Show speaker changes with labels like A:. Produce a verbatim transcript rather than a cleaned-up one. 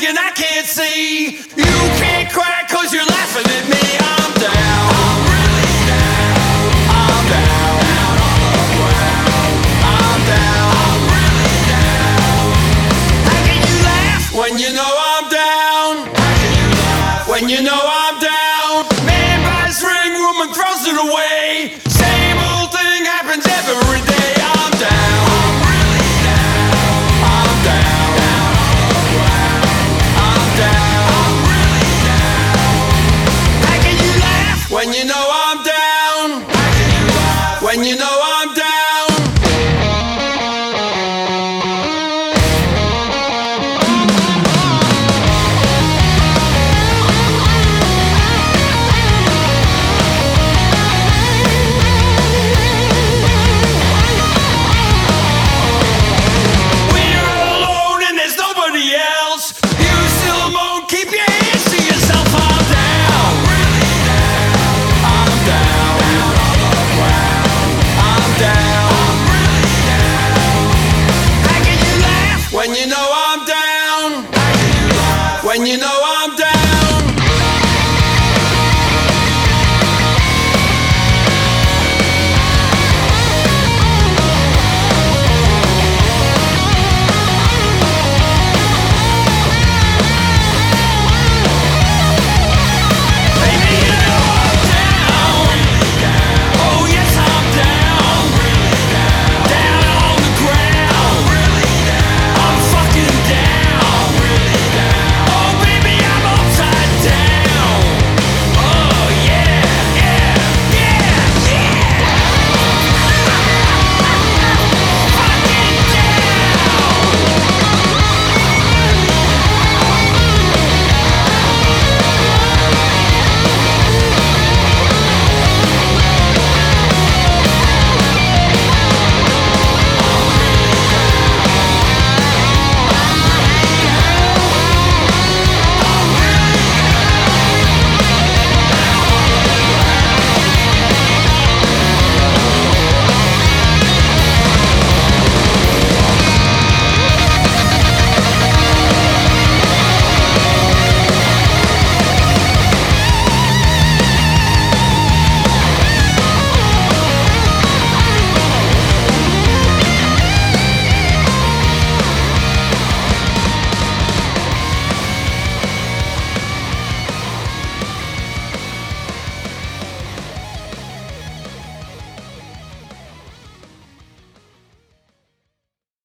A: thinking I can't see. You can't cry cause you're laughing at me. I'm down, I'm really down. I'm down, down on the ground. I'm down, I'm really down. How can you laugh when you know I'm down? How can you laugh when you know I'm down? Man buys ring, woman throws it away. Same old thing happens every day. I'm down, I'm really down. I'm down, down on the ground. I'm down, I'm really down. How can you laugh when you know I'm down? How can you laugh when you know I'm down? When you know I'm down, when you know